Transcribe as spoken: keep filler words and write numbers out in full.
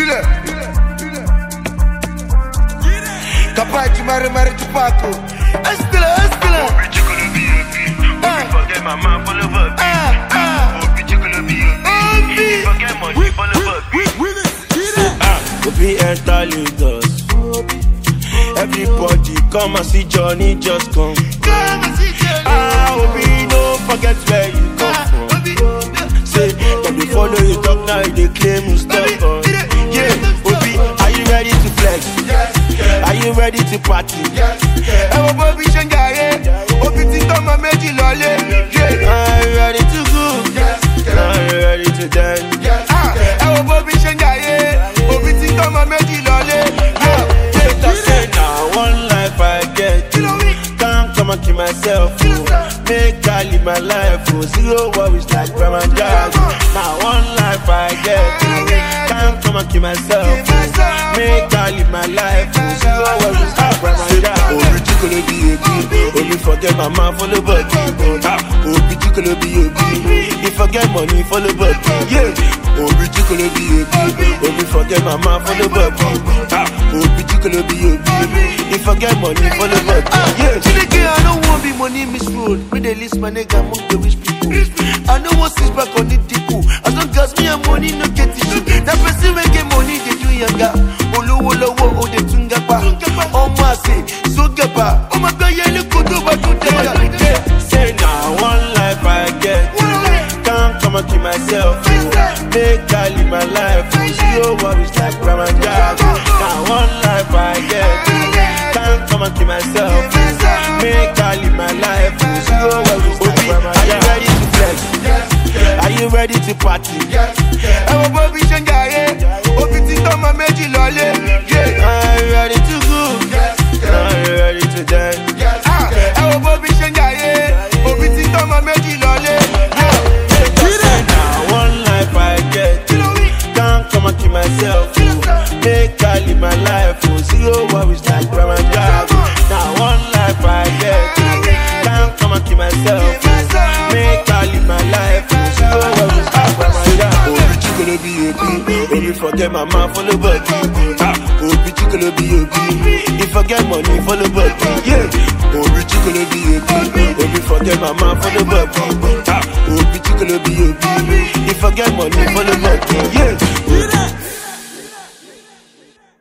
Capaz de mare mare de Paco. Estela, estela. Oh, bitch, you gonna be a bitch. Oh, forget my man full of a bitch. Oh, bitch, you gonna be a bitch. Forget money full of a bitch. Ah, Obi enter Lagos. Everybody come and see Johnny just come. Ah, Obi, don't forget where you come from. Say, when they follow you talk now, they claim you stop. Yeah, Obi, are you ready to flex? Are you ready to party? I'm a Bobby Shanghai. Obi, think I'm a magic lolly. Are you ready to go? Are you ready to dance? I'm a Bobby Shanghai. Obi, think I'm a magic lolly. One life I get, can't come and kill myself. Oh. Make I live my life, oh. Zero worries like Ramadan. Now one life I get, can't come and kill myself. Oh. Make I live my life, oh. Zero worries like Ramadan. Oh, bitch, you gonna be a bee. Only forget my man for the body. Oh, bitch, you gonna be a bee. If I get money for the body, yeah. Oh, bitch, you gonna be a bee. Only forget my man for the body. Oh, bitch, you gonna be a bee. If I get money for the body, yeah. I don't want be money misroad. Me they list my nigga among the rich people. I know what sits back on the tickle. As long as me and money no get issue. That person when get money they do younger. Olo olo wo o de tunga pa. Oh my say so gaba. Oh my God yeah look good over to them. Say now one life I get. Can't come and kill myself. Make I live my life. Zero worries like Ramadan. Now one life I get. Can't come and kill myself. Make I live my life. Zero worries like Ramadan. Are you ready to flex? Are you ready to party? I'm a Bobby Shanghai. Obi think I'm a magic lolly. Are you ready to go? Are you ready to dance? I'm a Bobby Shanghai. Obi think I'm a magic lolly. Now one life I get. Can't come and kill myself. Make I live my life. Zero worries like Ramadan. Now one life I get. Can't come and kill myself. Make I live my life. Zero worries like Ramadan. Oh, bitch, you gonna be a bee. Only forget my man for the body. Oh, bitch, you gonna be a bee. If I get money for the body, yeah. Oh, bitch, you gonna be a bee. Only forget my man for the body. Oh, bitch, you gonna be a bee. If I get money for the body, yeah.